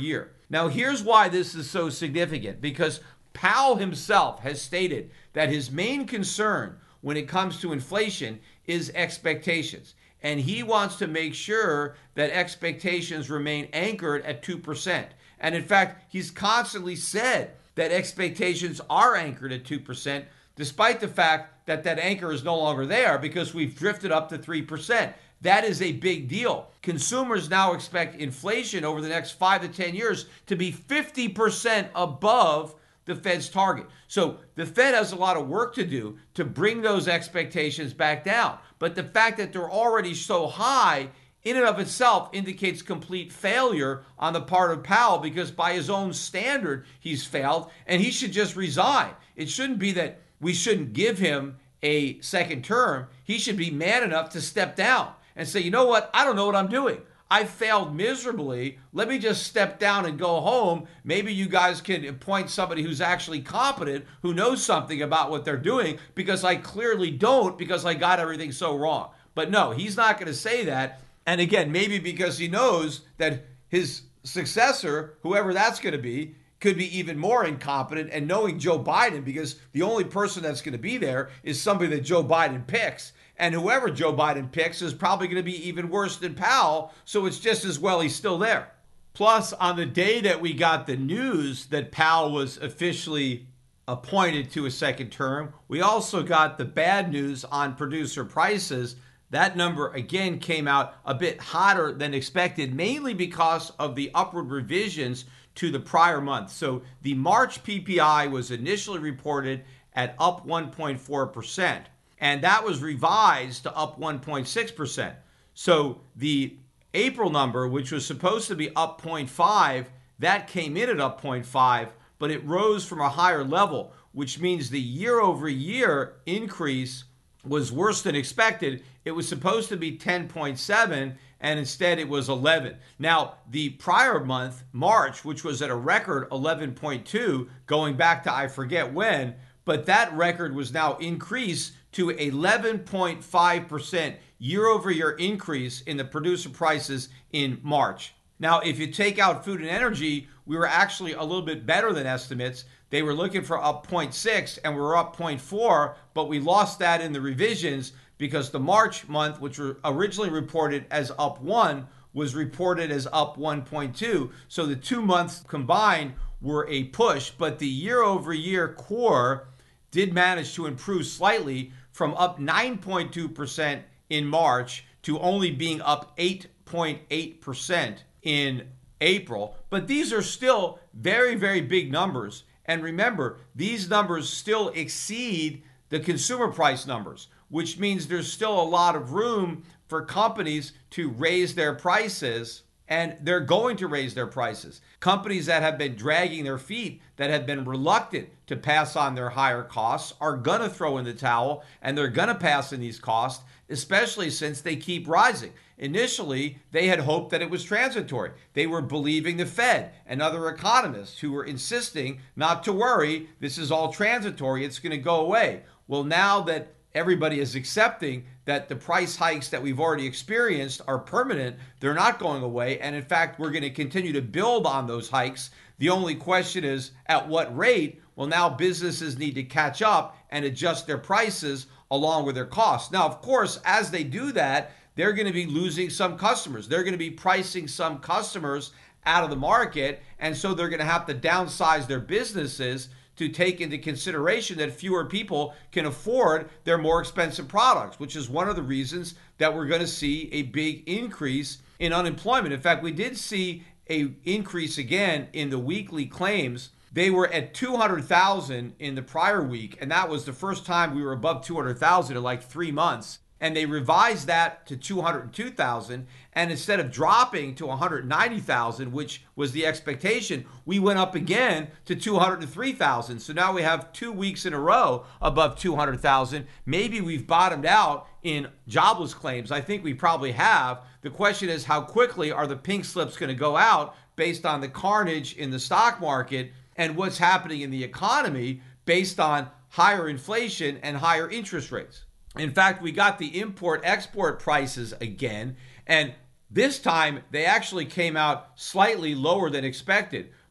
Now, here's why this is so significant, because Powell himself has stated that his main concern when it comes to inflation is expectations. And he wants to make sure that expectations remain anchored at two percent. And in fact, he's constantly said that expectations are anchored at two percent, despite the fact that that anchor is no longer there because we've drifted up to three percent. That is a big deal. Consumers now expect inflation over the next five to ten years to be fifty percent above the Fed's target. So the Fed has a lot of work to do to bring those expectations back down. But the fact that they're already so high in and of itself indicates complete failure on the part of Powell, because by his own standard, he's failed and he should just resign. It shouldn't be that we shouldn't give him a second term. He should be man enough to step down and say, you know what? I don't know what I'm doing. I failed miserably. Let me just step down and go home. Maybe you guys can appoint somebody who's actually competent, who knows something about what they're doing, because I clearly don't, because I got everything so wrong. But no, he's not going to say that. And again, maybe because he knows that his successor, whoever that's going to be, could be even more incompetent, and knowing Joe Biden, because the only person that's going to be there is somebody that Joe Biden picks. And whoever Joe Biden picks is probably going to be even worse than Powell, so it's just as well he's still there. Plus, on the day that we got the news that Powell was officially appointed to a second term, we also got the bad news on producer prices. That number, again, came out a bit hotter than expected, mainly because of the upward revisions to the prior month. So the March P P I was initially reported at up one point four percent. And that was revised to up one point six percent. So the April number, which was supposed to be up zero point five, that came in at up zero point five, but it rose from a higher level, which means the year over year increase was worse than expected. It was supposed to be ten point seven, and instead it was eleven. Now, the prior month, March, which was at a record eleven point two, going back to I forget when, but that record was now increased to eleven point five percent year-over-year increase in the producer prices in March. Now, if you take out food and energy, we were actually a little bit better than estimates. They were looking for up zero point six, and we were up zero point four, but we lost that in the revisions because the March month, which were originally reported as up one, was reported as up one point two. So the two months combined were a push, but the year-over-year core did manage to improve slightly from up nine point two percent in March to only being up eight point eight percent in April. But these are still very, very big numbers. And remember, these numbers still exceed the consumer price numbers, which means there's still a lot of room for companies to raise their prices, and they're going to raise their prices. Companies that have been dragging their feet, that have been reluctant to pass on their higher costs, are going to throw in the towel, and they're going to pass in these costs, especially since they keep rising. Initially, they had hoped that it was transitory. They were believing the Fed and other economists who were insisting not to worry, this is all transitory, it's going to go away. Well, now that everybody is accepting that the price hikes that we've already experienced are permanent, they're not going away, and in fact, we're going to continue to build on those hikes. The only question is at what rate? Well, now businesses need to catch up and adjust their prices along with their costs. Now, of course, as they do that, they're going to be losing some customers. They're going to be pricing some customers out of the market, and so they're going to have to downsize their businesses to take into consideration that fewer people can afford their more expensive products, which is one of the reasons that we're going to see a big increase in unemployment. In fact, we did see an increase again in the weekly claims. They were at two hundred thousand in the prior week, and that was the first time we were above two hundred thousand in like three months. And they revised that to two hundred two thousand, and instead of dropping to one hundred ninety thousand, which was the expectation, we went up again to two hundred three thousand. So now we have two weeks in a row above two hundred thousand. Maybe we've bottomed out in jobless claims. I think we probably have. The question is, how quickly are the pink slips going to go out based on the carnage in the stock market and what's happening in the economy based on higher inflation and higher interest rates? In fact, we got the import-export prices again, and this time they actually came out slightly lower than expected.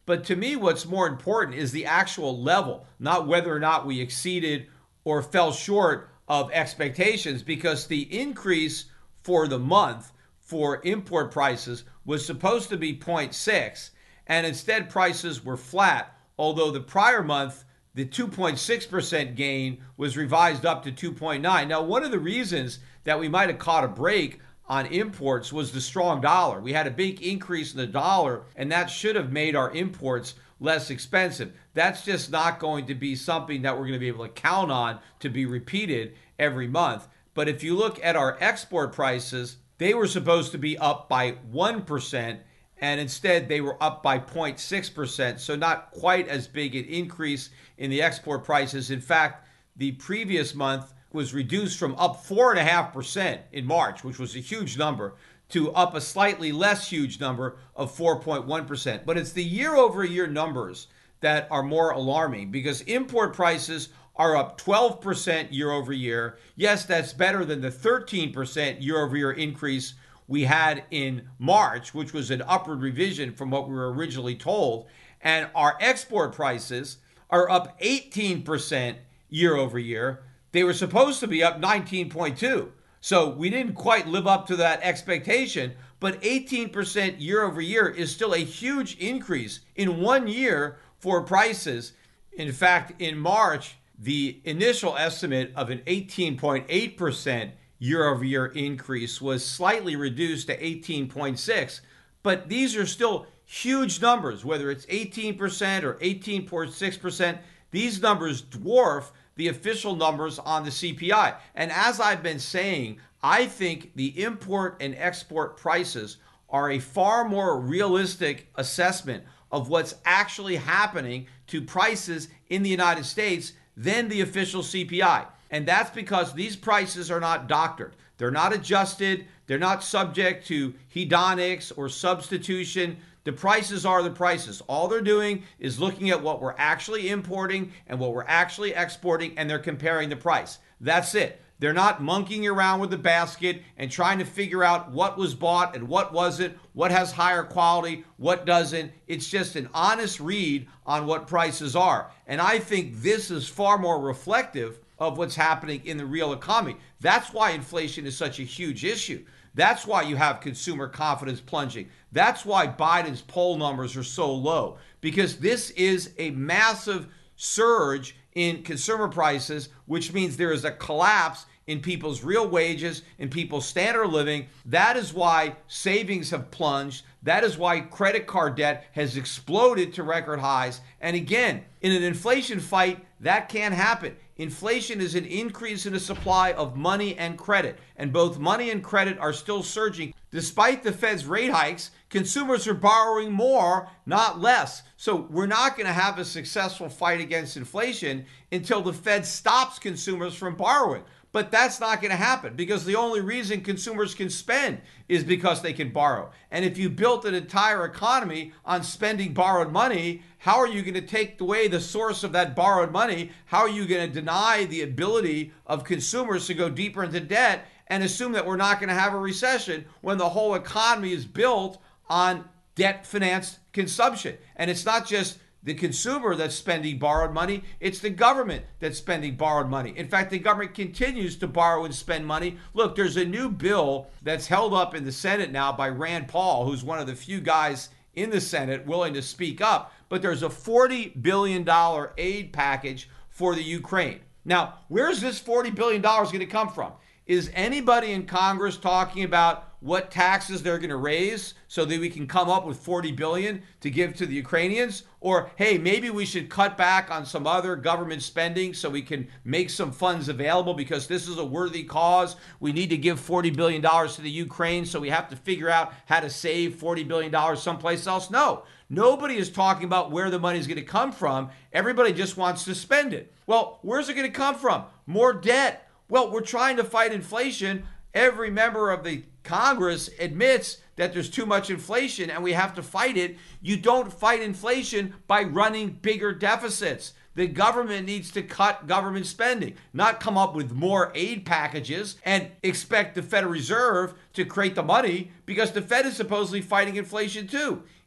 But to me, what's more important is the actual level, not whether or not we exceeded or fell short of expectations, because the increase for the month for import prices was supposed to be zero point six, and instead prices were flat, although the prior month, the two point six percent gain was revised up to two point nine. Now, one of the reasons that we might have caught a break on imports was the strong dollar. We had a big increase in the dollar, and that should have made our imports less expensive. That's just not going to be something that we're going to be able to count on to be repeated every month. But if you look at our export prices, they were supposed to be up by one percent, and instead they were up by zero point six percent, so not quite as big an increase in the export prices. In fact, the previous month was reduced from up four point five percent in March, which was a huge number, to up a slightly less huge number of four point one percent. But it's the year-over-year numbers that are more alarming, because import prices are up twelve percent year over year. Yes, that's better than the thirteen percent year over year increase we had in March, which was an upward revision from what we were originally told. And our export prices are up eighteen percent year over year. They were supposed to be up nineteen point two. So we didn't quite live up to that expectation, but eighteen percent year over year is still a huge increase in one year for prices. In fact, in March, the initial estimate of an eighteen point eight percent year-over-year increase was slightly reduced to eighteen point six, but these are still huge numbers, whether it's eighteen percent or eighteen point six percent. These numbers dwarf the official numbers on the C P I. And as I've been saying, I think the import and export prices are a far more realistic assessment of what's actually happening to prices in the United States than the official C P I. And that's because these prices are not doctored. They're not adjusted. They're not subject to hedonics or substitution. The prices are the prices. All they're doing is looking at what we're actually importing and what we're actually exporting, and they're comparing the price. That's it. They're not monkeying around with the basket and trying to figure out what was bought and what wasn't, what has higher quality, what doesn't. It's just an honest read on what prices are. And I think this is far more reflective of what's happening in the real economy. That's why inflation is such a huge issue. That's why you have consumer confidence plunging. That's why Biden's poll numbers are so low, because this is a massive surge in consumer prices, which means there is a collapse in people's real wages, in people's standard of living. That is why savings have plunged. That is why credit card debt has exploded to record highs. And again, in an inflation fight, that can't happen. Inflation is an increase in the supply of money and credit, and both money and credit are still surging. Despite the Fed's rate hikes, consumers are borrowing more, not less. So we're not going to have a successful fight against inflation until the Fed stops consumers from borrowing. But that's not going to happen, because the only reason consumers can spend is because they can borrow. And if you built an entire economy on spending borrowed money, how are you going to take away the source of that borrowed money? How are you going to deny the ability of consumers to go deeper into debt and assume that we're not going to have a recession when the whole economy is built on debt-financed consumption? And it's not just the consumer that's spending borrowed money, it's the government that's spending borrowed money. In fact, the government continues to borrow and spend money. Look, there's a new bill that's held up in the Senate now by Rand Paul, who's one of the few guys in the Senate willing to speak up, but there's a forty billion dollars aid package for the Ukraine. Now, where's this forty billion dollars going to come from? Is anybody in Congress talking about what taxes they're going to raise so that we can come up with forty billion dollars to give to the Ukrainians? Or, hey, maybe we should cut back on some other government spending so we can make some funds available because this is a worthy cause. We need to give forty billion dollars to the Ukraine, so we have to figure out how to save forty billion dollars someplace else. No, nobody is talking about where the money is going to come from. Everybody just wants to spend it. Well, where's it going to come from? More debt. Well, we're trying to fight inflation. Every member of the Congress admits that there's too much inflation and we have to fight it. You don't fight inflation by running bigger deficits. The government needs to cut government spending, not come up with more aid packages and expect the Federal Reserve to create the money, because the Fed is supposedly fighting inflation too.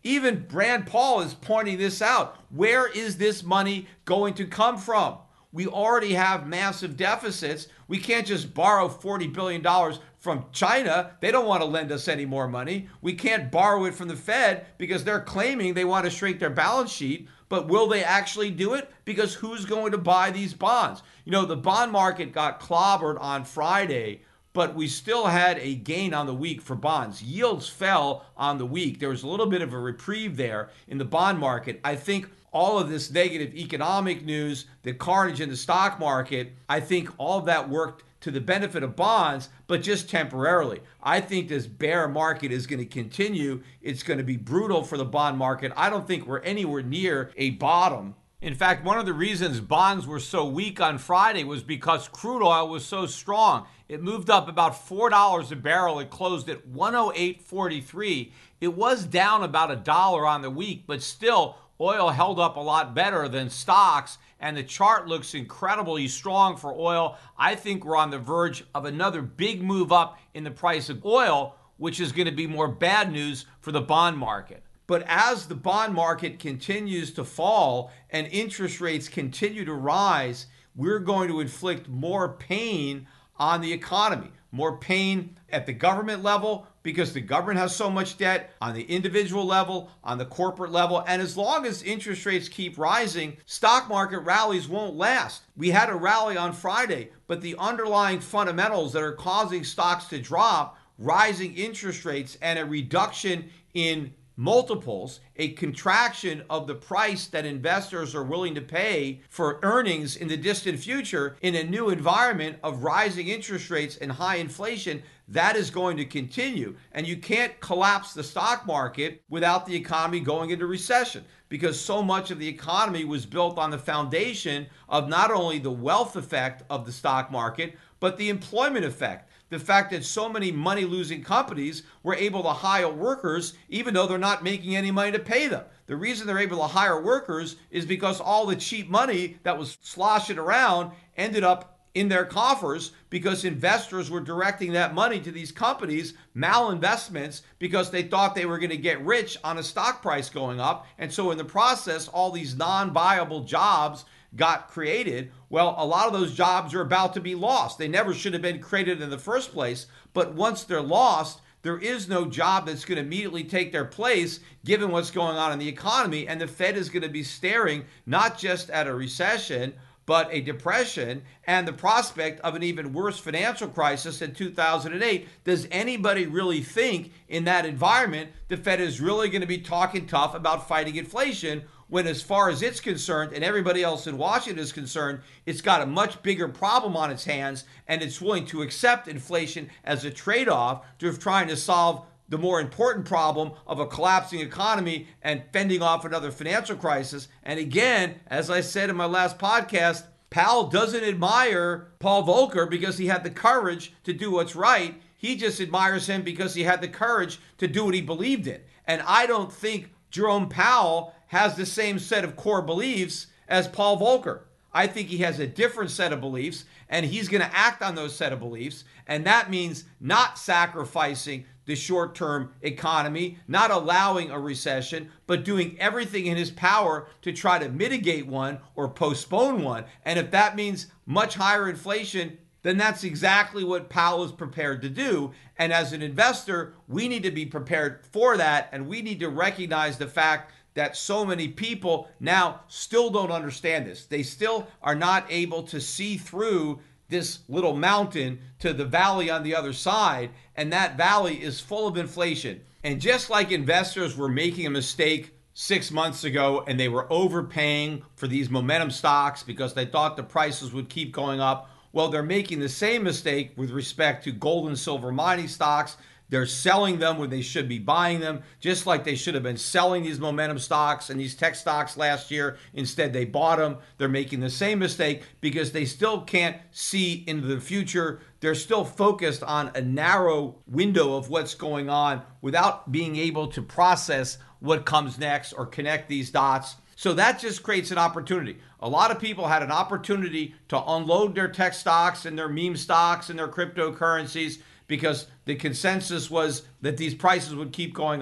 Even Rand Paul is pointing this out. Where is this money going to come from? We already have massive deficits. We can't just borrow forty billion dollars from China. They don't want to lend us any more money. We can't borrow it from the Fed because they're claiming they want to shrink their balance sheet. But will they actually do it? Because who's going to buy these bonds? You know, the bond market got clobbered on Friday, but we still had a gain on the week for bonds. Yields fell on the week. There was a little bit of a reprieve there in the bond market. I think all of this negative economic news, the carnage in the stock market, I think all of that worked to the benefit of bonds, but just temporarily. I think this bear market is going to continue. It's going to be brutal for the bond market. I don't think we're anywhere near a bottom. In fact, one of the reasons bonds were so weak on Friday was because crude oil was so strong. It moved up about four dollars a barrel. It closed at one oh eight forty-three. It was down about a dollar on the week, but still, oil held up a lot better than stocks, and the chart looks incredibly strong for oil. I think we're on the verge of another big move up in the price of oil, which is going to be more bad news for the bond market. But as the bond market continues to fall and interest rates continue to rise, we're going to inflict more pain on the economy, more pain at the government level because the government has so much debt, on the individual level, on the corporate level. And as long as interest rates keep rising, stock market rallies won't last. We had a rally on Friday, but the underlying fundamentals that are causing stocks to drop, rising interest rates and a reduction in multiples, a contraction of the price that investors are willing to pay for earnings in the distant future in a new environment of rising interest rates and high inflation, that is going to continue. And you can't collapse the stock market without the economy going into recession, because so much of the economy was built on the foundation of not only the wealth effect of the stock market, but the employment effect. The fact that so many money-losing companies were able to hire workers even though they're not making any money to pay them. The reason they're able to hire workers is because all the cheap money that was sloshing around ended up in their coffers because investors were directing that money to these companies, malinvestments, because they thought they were going to get rich on a stock price going up. And so in the process, all these non-viable jobs got created. Well, a lot of those jobs are about to be lost. They never should have been created in the first place. But once they're lost, there is no job that's going to immediately take their place given what's going on in the economy. And the Fed is going to be staring not just at a recession, but a depression and the prospect of an even worse financial crisis in two thousand eight. Does anybody really think in that environment the Fed is really going to be talking tough about fighting inflation, when as far as it's concerned and everybody else in Washington is concerned, it's got a much bigger problem on its hands and it's willing to accept inflation as a trade-off to trying to solve the more important problem of a collapsing economy and fending off another financial crisis? And again, as I said in my last podcast, Powell doesn't admire Paul Volcker because he had the courage to do what's right. He just admires him because he had the courage to do what he believed in. And I don't think Jerome Powell has the same set of core beliefs as Paul Volcker. I think he has a different set of beliefs, and he's going to act on those set of beliefs. And that means not sacrificing the short-term economy, not allowing a recession, but doing everything in his power to try to mitigate one or postpone one. And if that means much higher inflation, then that's exactly what Powell is prepared to do. And as an investor, we need to be prepared for that, and we need to recognize the fact that so many people now still don't understand this. They still are not able to see through this little mountain to the valley on the other side, and that valley is full of inflation. And just like investors were making a mistake six months ago and they were overpaying for these momentum stocks because they thought the prices would keep going up, well, they're making the same mistake with respect to gold and silver mining stocks. They're selling them when they should be buying them, just like they should have been selling these momentum stocks and these tech stocks last year. Instead, they bought them. They're making the same mistake because they still can't see into the future. They're still focused on a narrow window of what's going on without being able to process what comes next or connect these dots. So that just creates an opportunity. A lot of people had an opportunity to unload their tech stocks and their meme stocks and their cryptocurrencies because the consensus was that these prices would keep going up.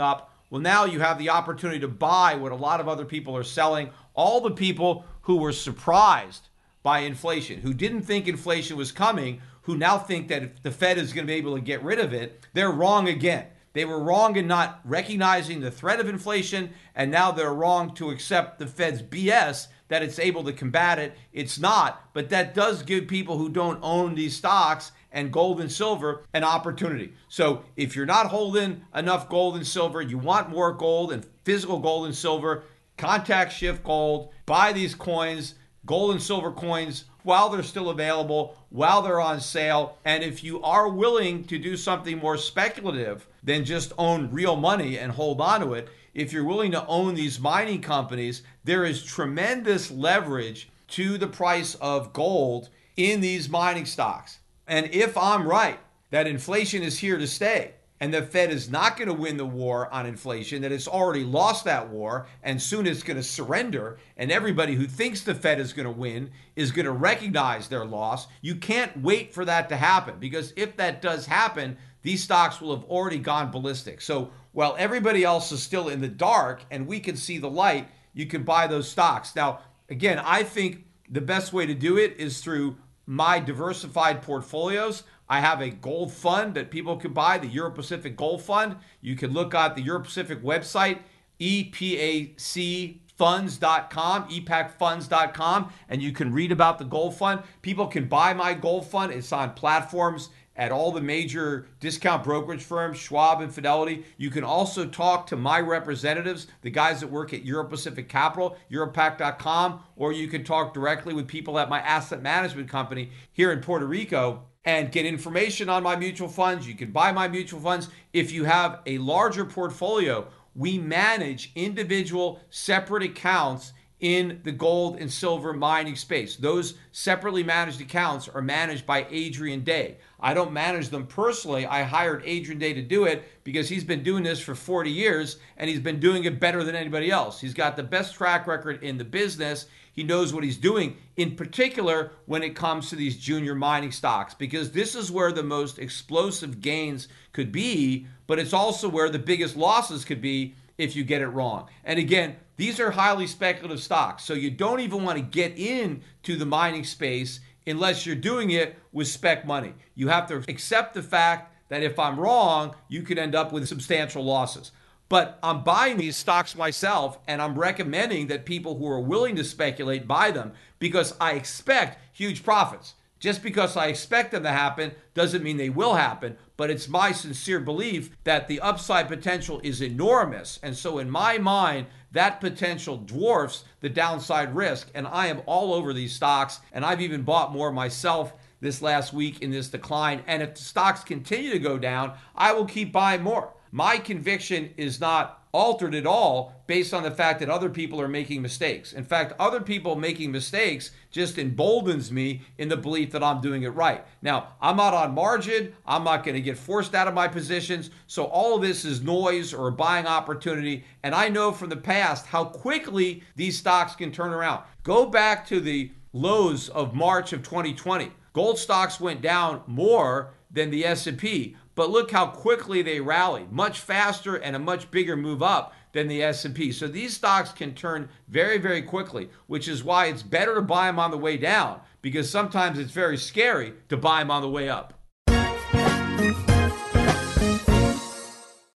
Well, now you have the opportunity to buy what a lot of other people are selling. All the people who were surprised by inflation, who didn't think inflation was coming, who now think that if the Fed is going to be able to get rid of it, they're wrong again. They were wrong in not recognizing the threat of inflation, and now they're wrong to accept the Fed's B S that it's able to combat it. It's not, but that does give people who don't own these stocks and gold and silver an opportunity. So if you're not holding enough gold and silver, you want more gold and physical gold and silver, contact Shift Gold, buy these coins, gold and silver coins, while they're still available, while they're on sale. And if you are willing to do something more speculative than just own real money and hold on to it, if you're willing to own these mining companies, there is tremendous leverage to the price of gold in these mining stocks. And if I'm right that inflation is here to stay, and the Fed is not going to win the war on inflation, that it's already lost that war, and soon it's going to surrender, and everybody who thinks the Fed is going to win is going to recognize their loss, you can't wait for that to happen, because if that does happen, these stocks will have already gone ballistic. So while everybody else is still in the dark and we can see the light, you can buy those stocks. Now, again, I think the best way to do it is through my diversified portfolios. I have a gold fund that people can buy, the Euro Pacific Gold Fund. You can look at the Euro Pacific website, E P A C funds dot com, E PAC funds dot com, and you can read about the gold fund. People can buy my gold fund. It's on platforms at all the major discount brokerage firms, Schwab and Fidelity. You can also talk to my representatives, the guys that work at Euro Pacific Capital, Europac dot com, or you can talk directly with people at my asset management company here in Puerto Rico and get information on my mutual funds. You can buy my mutual funds. If you have a larger portfolio, we manage individual separate accounts in the gold and silver mining space. Those separately managed accounts are managed by Adrian Day. I don't manage them personally. I hired Adrian Day to do it because he's been doing this for forty years and he's been doing it better than anybody else. He's got the best track record in the business. He knows what he's doing, in particular when it comes to these junior mining stocks, because this is where the most explosive gains could be, but it's also where the biggest losses could be if you get it wrong. And again, these are highly speculative stocks, so you don't even want to get into the mining space unless you're doing it with spec money. You have to accept the fact that if I'm wrong, you could end up with substantial losses. But I'm buying these stocks myself, and I'm recommending that people who are willing to speculate buy them because I expect huge profits. Just because I expect them to happen doesn't mean they will happen, but it's my sincere belief that the upside potential is enormous. And so in my mind, that potential dwarfs the downside risk. And I am all over these stocks, and I've even bought more myself this last week in this decline. And if the stocks continue to go down, I will keep buying more. My conviction is not altered at all based on the fact that other people are making mistakes. In fact, other people making mistakes just emboldens me in the belief that I'm doing it right. Now, I'm not on margin. I'm not going to get forced out of my positions. So all of this is noise or a buying opportunity. And I know from the past how quickly these stocks can turn around. Go back to the lows of March of twenty twenty. Gold stocks went down more than the S and P. But look how quickly they rallied, much faster and a much bigger move up than the S and P. So these stocks can turn very, very quickly, which is why it's better to buy them on the way down, because sometimes it's very scary to buy them on the way up.